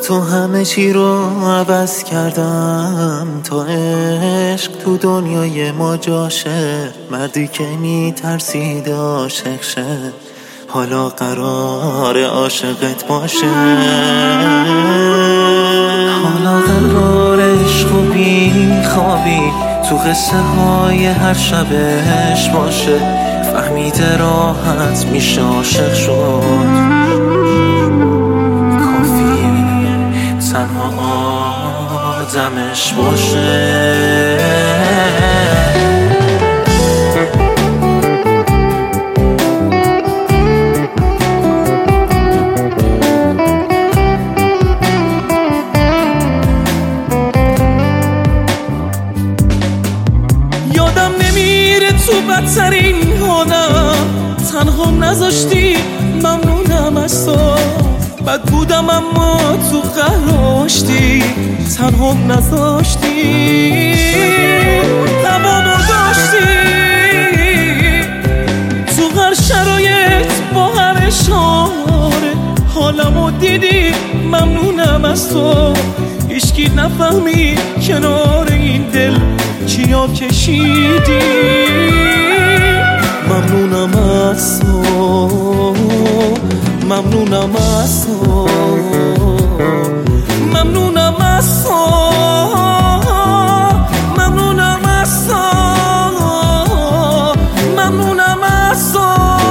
تو همه چی رو عوض کردم تا عشق تو دنیای ما جاشه. مردی که میترسید عاشق شه حالا قرار عاشقت باشه. حالا قرار عشق و بیخوابی تو قصه های هر شبش باشه. فهمیده راحت میشه عاشق شد، تنها آدمش باشه. یادم نمیره تو بدترین حالم تنها نذاشتی، ممنونم از تو. بد بودم اما تو قهرشتی، تنها نذاشتی، تمامو داشتی. تو هر شرایط با هر اشاره حالمو دیدی، ممنونم از تو. هیچکی نفهمی کنار این دل چیا کشیدی. ممنونم از تو، ممنونم از تو، ممنونم از تو، ممنونم از تو، ممنونم از تو.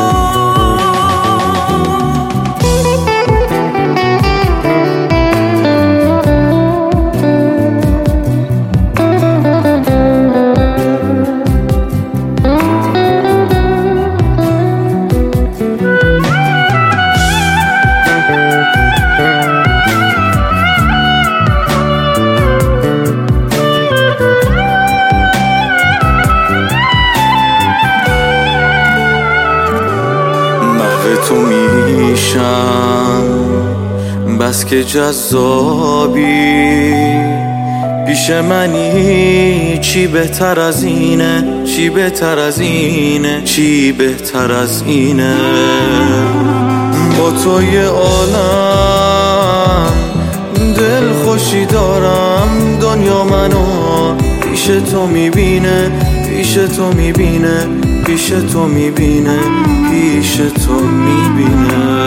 تو میشم بس که جذابی، پیش منی چی بهتر از اینه، چی بهتر از اینه، چی بهتر از اینه. با تو یه عالم دل خوشی دارم، دنیا منو پیش تو میبینه، پیش تو میبینه، پیش تو میبینه، پیش تو میبینه.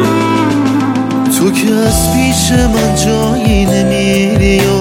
تو که از پیش من جایی نمیری و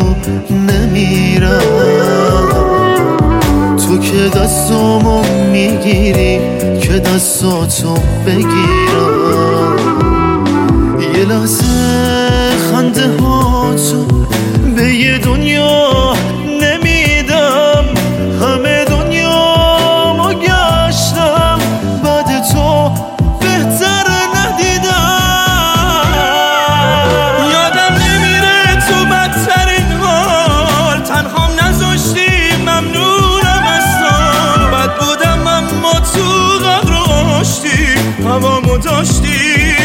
نمیرم، تو که دستامو میگیری که دستاتو بگیرم. یه لحظه خنده ها تو به یه دنیا نمیدم، همه دنیا گشتم بعد تو بهتر ندیدم. یادم نمیره تو بدترین حال تنها نذاشتی، ممنونم از تو. بد بودم اما تو قهر داشتی، هوامو داشتی.